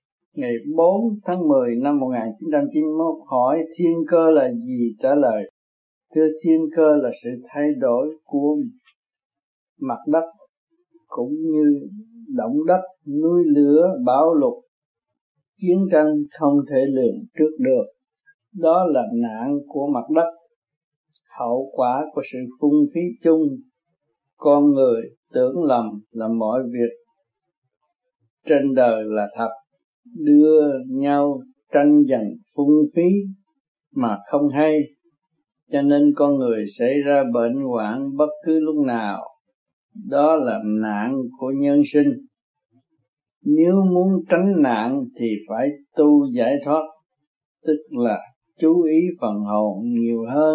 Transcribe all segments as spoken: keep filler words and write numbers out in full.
Ngày bốn tháng mười năm một nghìn chín trăm chín mươi mốt hỏi thiên cơ là gì? Trả lời: thưa, thiên cơ là sự thay đổi của mặt đất cũng như động đất, núi lửa, bão lụt, chiến tranh không thể lường trước được. Đó là nạn của mặt đất, hậu quả của sự phung phí chung. Con người tưởng lầm là mọi việc trên đời là thật, đưa nhau tranh giành phung phí mà không hay, cho nên con người xảy ra bệnh hoạn bất cứ lúc nào. Đó là nạn của nhân sinh. Nếu muốn tránh nạn thì phải tu giải thoát, tức là chú ý phần hồn nhiều hơn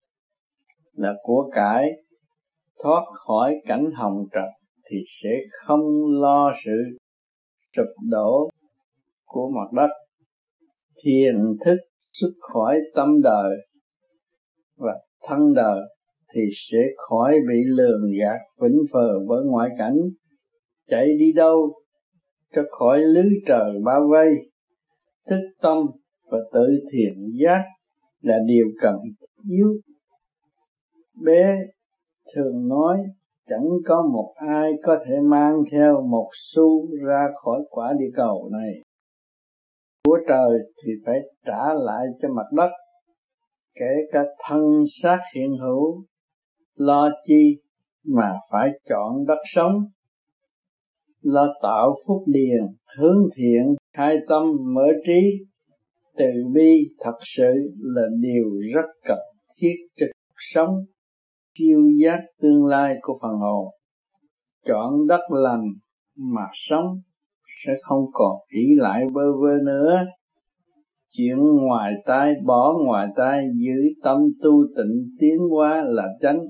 là của cải. Thoát khỏi cảnh hồng trần thì sẽ không lo sự sụp đổ của mặt đất. Thiền thức xuất khỏi tâm đời và thân đời thì sẽ khỏi bị lường gạt vĩnh phờ với ngoại cảnh. Chạy đi đâu cho khỏi lưới trời bao vây. Thức tâm và tự thiền giác là điều cần yếu. Bé thường nói chẳng có một ai có thể mang theo một xu ra khỏi quả địa cầu này. Của trời thì phải trả lại cho mặt đất, kể cả thân xác hiện hữu. Lo chi mà phải chọn đất sống, lo tạo phúc điền, hướng thiện, khai tâm mở trí. Từ bi thật sự là điều rất cần thiết cho cuộc sống, kiêu giác tương lai của phần hồn. Chọn đất lành mà sống sẽ không còn ỷ lại bơ vơ nữa. Chuyện ngoài tai bỏ ngoài tai, giữ tâm tu tịnh tiến hóa là chánh.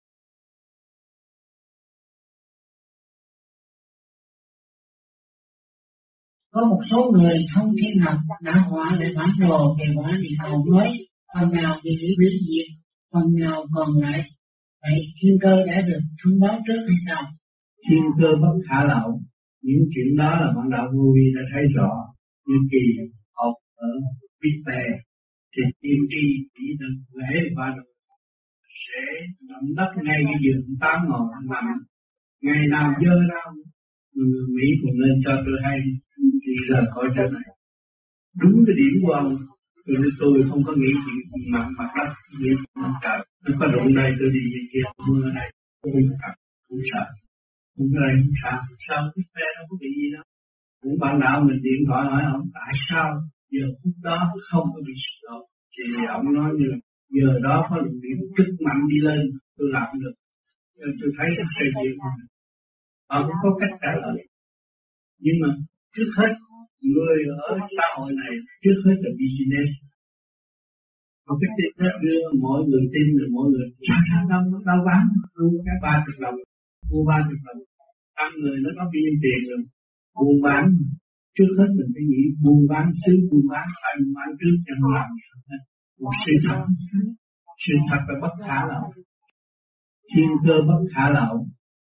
Có một số người thông thiên học đã họa lại bản đồ về quả địa cầu mới, phần nào thì nghĩ hủy diệt, phần nào còn lại. Vậy thiên cơ đã được thông báo trước hay sao? Thiên cơ bất khả lậu. Những chuyện đó là bạn đạo vô vi đã thấy rõ. Như kỳ học ở Big Bè thì tiên tri chỉ được lễ và được sẽ động đất ngay cái giường tám ngọn nằm. Ngày nào dơ ra người Mỹ cũng lên cho tôi hay thì rời khỏi chỗ này. Đúng cái điểm của ông, tôi tôi không có nghĩ chuyện mặt mặt đất, nghĩ mặt trời. Nó có đụng đây tôi đi về kia, mưa ở đây, tôi không sợ, không sợ. Không có đây không sợ, sao Big Bè đâu có bị gì đâu. Cũng bạn đạo mình điện thoại hỏi ông tại sao giờ phút đó không có bị sụp đổ, thì ông nói như là giờ đó có luồng điện cực mạnh đi lên, tôi làm được, tôi thấy cái sự việc này, ông cũng có cách trả lời. Nhưng mà trước hết người ở xã hội này trước hết là business, một cái tin đó đưa mọi người tin rồi mọi người cha cha đâu đâu bán mua cái ba chục đồng, mua ba chục đồng, trăm người nó có biên tiền rồi buôn bán. Trước hết mình phải nghĩ buôn bán xứ buôn bán phải buôn bán trước cho nó làm một sự thật. Sự thật là bất khả lậu, thiên cơ bất khả lậu.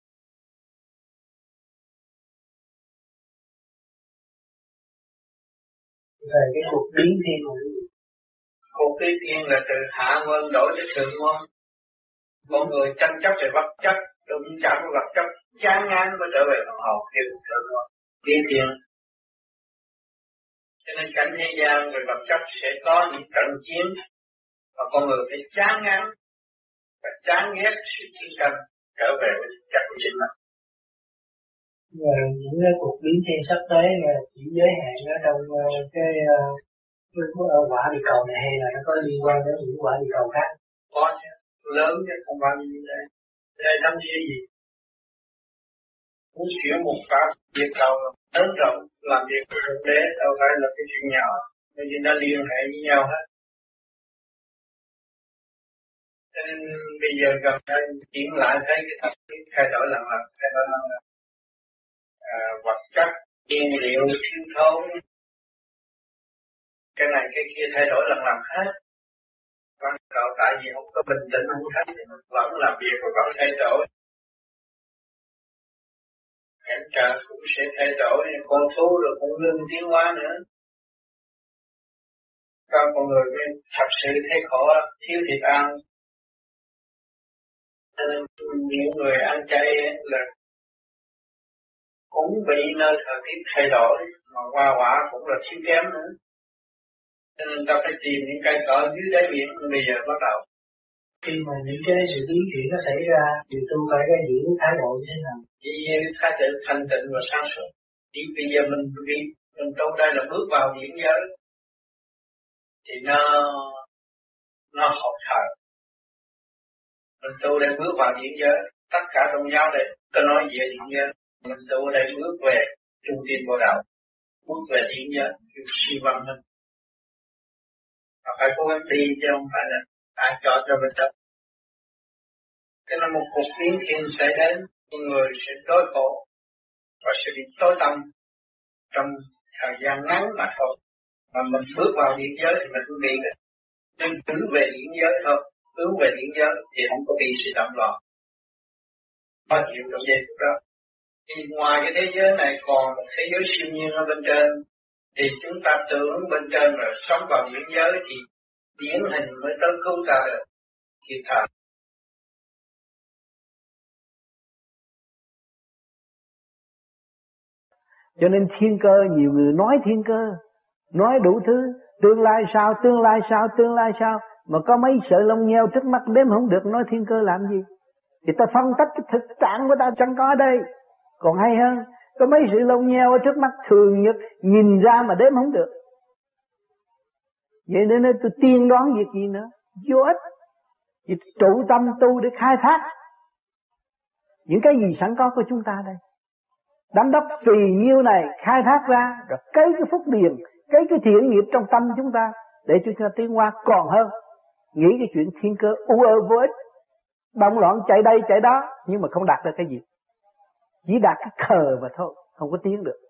Về cái cuộc biến thiên là gì? Cuộc biến thiên là từ hạ nguyên đổi tới thượng nguyên. Mọi người tranh chấp về vật chất, đụng chạm với vật chất, chán ngán mới trở về phần hồn thì thượng nguyên. Biến thiên. Cho nên cảnh thế gian về vật chất sẽ có những trận chiến và con người phải chán ngán và chán ghét sự chiến tranh trở về với chất của chính mình. Và những cái cuộc biến thiên sắp tới là chỉ giới hạn ở trong cái cái quả địa cầu này hay là nó có liên quan đến những quả địa cầu khác? Có chứ, lớn chứ không bao nhiêu đây. Đây tâm gì gì? Muốn chuyển một cả địa cầu lớn rộng làm việc của Thượng Đế đâu phải là cái chuyện nhỏ, bởi vì nó liên hệ với nhau hết. Cho nên bây giờ gần đây chuyển lại thấy cái tập tiết thay đổi lần lần, thay đổi lần lần. À, vật chất, nhiên liệu thiếu thốn, cái này cái kia thay đổi lần lần hết. Còn cậu tại vì không có bình tĩnh không thấy thì mình vẫn làm việc và vẫn thay đổi. cảnh trời cũng sẽ thay đổi, con thú rồi cũng ngưng tiến hóa nữa. Các con người thật sự thấy khổ, thiếu thịt ăn. Cho nên những người ăn chay là cũng bị nơi thời tiết thay đổi, mà hoa quả cũng là thiếu kém nữa. Cho nên ta phải tìm những cây cỏ dưới đáy biển bây giờ bắt đầu. Khi mà những cái sự biến chuyển nó xảy ra thì tôi phải cái giữ thái độ như thế nào? Chỉ thái độ thanh tịnh và sáng suốt. Chỉ bây giờ mình đi mình trong đây là bước vào điển giới thì nó nó học thở. Mình tu đây bước vào điển giới, tất cả trong giáo đây tôi nói về điển giới. Mình tu đây bước về trung tâm bộ đạo, bước về điển giới, kêu siêu văn minh. Và phải cố gắng đi chứ không phải là ai cho cho mình đâu. Cái là một cuộc biến thiên xảy đến, con người sẽ đối khổ và sẽ bị tối tâm trong thời gian ngắn mà thôi. Mà mình bước vào điển giới thì mình cũng đi được. Nhưng hướng về điển giới thôi, hướng về điển giới thì không có bị sự động loạn. Có chịu trong giây phút đó. Thì ngoài cái thế giới này còn một thế giới siêu nhiên ở bên trên, thì chúng ta tưởng bên trên rồi sống vào điển giới thì điển hình mới tới cứu ta được. Kịp thời. Cho nên thiên cơ, nhiều người nói thiên cơ, nói đủ thứ, tương lai sao, tương lai sao, tương lai sao, mà có mấy sợi lông nheo trước mắt đếm không được, nói thiên cơ làm gì? Thì ta phân tích cái thực trạng của ta chẳng có ở đây, còn hay hơn, có mấy sợi lông nheo ở trước mắt thường nhất, nhìn ra mà đếm không được. Vậy nên tôi tiên đoán việc gì nữa, vô ích, chỉ trụ tâm tu để khai thác những cái gì sẵn có của chúng ta đây. Đám đất tùy nhiêu này khai thác ra, rồi cấy cái phúc điền, cấy cái thiện nghiệp trong tâm chúng ta, để chúng ta tiến hóa còn hơn. Nghĩ cái chuyện thiên cơ u ơ vô ích, động loạn chạy đây chạy đó, nhưng mà không đạt được cái gì. Chỉ đạt cái khờ mà thôi, không có tiến được.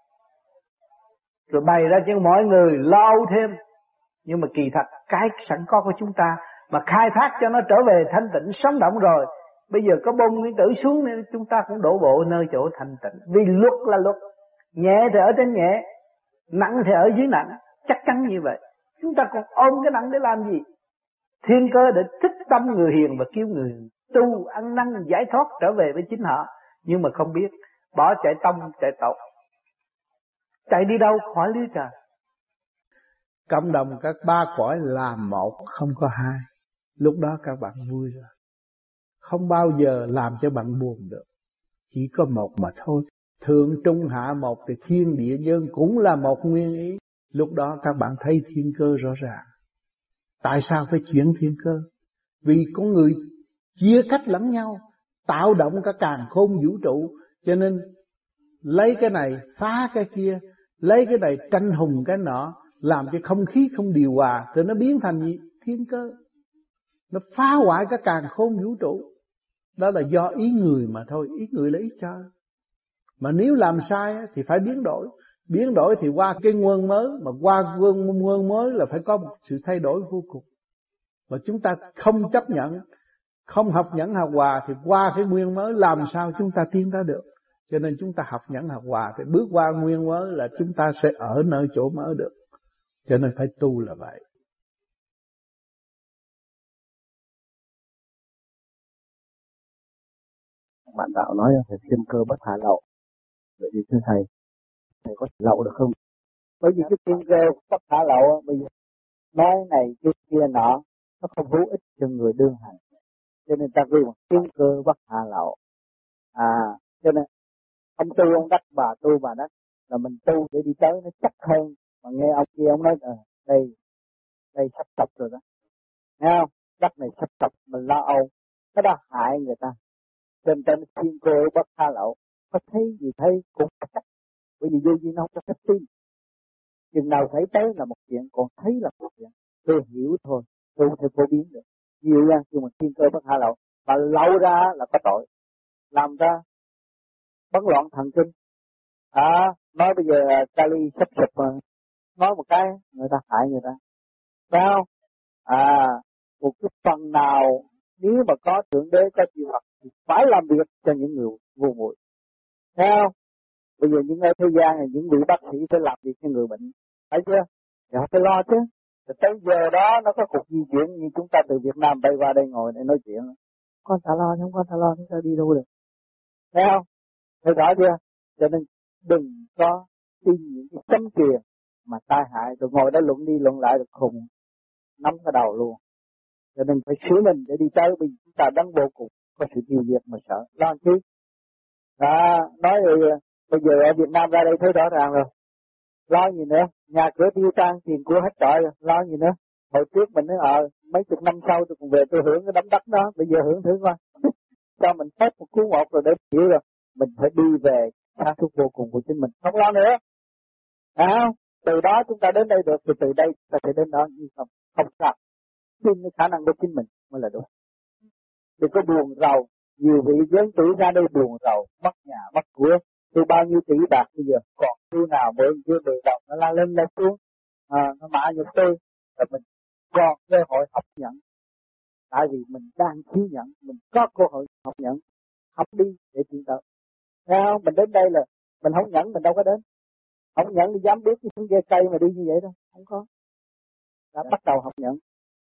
Rồi bày ra cho mọi người lo thêm, nhưng mà kỳ thật cái sẵn có của chúng ta mà khai thác cho nó trở về thanh tịnh sống động rồi, bây giờ có bông nguyên tử xuống nên chúng ta cũng đổ bộ nơi chỗ thanh tịnh. Vì luật là luật, nhẹ thì ở trên nhẹ, nặng thì ở dưới nặng, chắc chắn như vậy. Chúng ta còn ôm cái nặng để làm gì? Thiên cơ để thích tâm người hiền và kêu người tu ăn năn giải thoát trở về với chính họ, nhưng mà không biết, bỏ chạy tâm chạy tộc, chạy đi đâu khỏi lý trời. Cộng đồng các ba cõi là một, không có hai. Lúc đó các bạn vui rồi, không bao giờ làm cho bạn buồn được. Chỉ có một mà thôi. Thượng trung hạ một thì thiên địa nhân cũng là một nguyên ý. Lúc đó các bạn thấy thiên cơ rõ ràng. Tại sao phải chuyển thiên cơ? Vì con người chia cách lẫn nhau, tạo động cả càn khôn vũ trụ, cho nên lấy cái này phá cái kia, lấy cái này tranh hùng cái nọ, làm cho không khí không điều hòa, thì nó biến thành gì? Thiên cơ. Nó phá hoại cả càn khôn vũ trụ. Đó là do ý người mà thôi, ý người là ý trời. Mà nếu làm sai thì phải biến đổi. Biến đổi thì qua cái nguồn mới, mà qua nguồn mới là phải có một sự thay đổi vô cùng. Mà chúng ta không chấp nhận, không học nhẫn học hòa thì qua cái nguyên mới làm sao chúng ta tiến tới được. Cho nên chúng ta học nhẫn học hòa thì bước qua nguyên mới là chúng ta sẽ ở nơi chỗ mới được. Cho nên phải tu là vậy. Bạn đạo nói là phải thiên cơ bất hạ lậu. Vậy thì thưa thầy, thầy có lậu được không? Bởi vì cái thiên cơ bất hạ lậu bây giờ nói này cái kia nọ nó không hữu ích cho người đương hành. Cho nên ta ghi một thiên cơ bất hạ lậu. À, cho nên ông tu ông đắc, bà tu bà đắc, là mình tu để đi tới nó chắc hơn. Mà nghe ông kia ông nói à, đây đây sắp tập rồi đó, nghe không? Đất này sắp tập mình lo âu, cái đó hại người ta. Trên trên thiên cơ bất hạ lậu, có thấy gì thấy cũng chắc, bởi vì vô gì nó không có cách tin. Chừng nào thấy tới là một chuyện, còn thấy là một chuyện. Tôi hiểu thôi, tôi không thể phổ biến được. Nhiều nha, nhưng mà thiên cơ bất hạ lậu, mà lâu ra là có tội, làm ra bấn loạn thần kinh. À, nói bây giờ Kali sắp sụp mà, nói một cái người ta hại người ta, phải không? À, một cái phần nào nếu mà có thượng đế có chịu Phật thì phải làm việc cho những người vô muội. Thấy không? Bây giờ những ở thế gian này, những vị bác sĩ phải làm việc cho người bệnh, thấy chưa? Thì họ phải lo chứ. Rồi tới giờ đó nó có cuộc di chuyển như chúng ta từ Việt Nam bay qua đây ngồi để nói chuyện. Con ta lo, không con ta lo, chúng ta đi đâu được. Thấy không? Thấy rõ chưa? Cho nên đừng có tin những cái châm truyền mà tai hại, rồi ngồi đó luận đi luận lại được khùng, nắm cái đầu luôn. Cho nên phải sửa mình để đi tới, vì chúng ta đánh vô cùng có sự tiêu diệt mà sợ. Lo chi? Đó, nói rồi, bây giờ ở Việt Nam ra đây thấy rõ ràng rồi. Lo gì nữa? Nhà cửa tiêu tan, tiền của hết trọi rồi, lo gì nữa? Hồi trước mình nói ờ mấy chục năm sau tôi còn về tôi hưởng cái đấm đất đó, bây giờ hưởng thử coi. Cho mình hết một cú một rồi để hiểu rồi. Mình phải đi về sáng suốt vô cùng của chính mình, không lo nữa. À, từ đó chúng ta đến đây được, thì từ đây chúng ta sẽ đến đó như không, không sao. Tin cái khả năng của chính mình mới là đúng. Đừng có buồn rầu, nhiều vị lớn tuổi ra đây buồn rầu, mất nhà, mất của, tôi bao nhiêu tỷ bạc bây giờ, còn tôi nào mới chưa mười đồng, nó la lên la xuống, à, nó mạ nhục tôi, rồi mình còn cơ hội học nhận. Tại vì mình đang thiếu nhận, mình có cơ hội học nhận, học đi để tiến tới. Thấy không? Mình đến đây là, mình không nhận mình đâu có đến. Không nhận thì dám biết cái xuống ghê cây mà đi như vậy đâu, không có. Đã bắt đầu học nhận.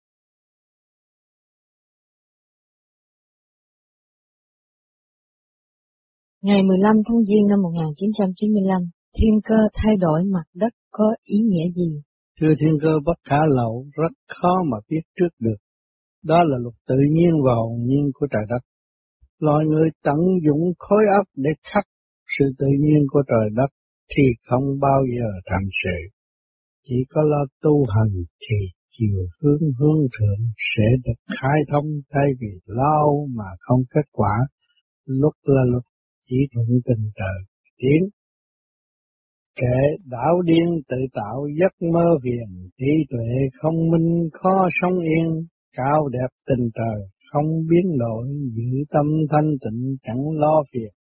Ngày mười lăm tháng Giêng năm một nghìn chín trăm chín mươi lăm, thiên cơ thay đổi mặt đất có ý nghĩa gì? Thưa thiên cơ bất khả lậu, rất khó mà biết trước được. Đó là luật tự nhiên và hồn nhiên của trời đất. Loài người tận dụng khối óc để khắc sự tự nhiên của trời đất thì không bao giờ thành sự. Chỉ có lo tu hành thì chiều hướng hướng thượng sẽ được khai thông, thay vì lao mà không kết quả. Luật là luật, chỉ thuận tình trời tiến. Kẻ đảo điên tự tạo giấc mơ viền, trí tuệ không minh khó sống yên, cao đẹp tình trời không biến đổi, giữ tâm thanh tịnh chẳng lo phiền.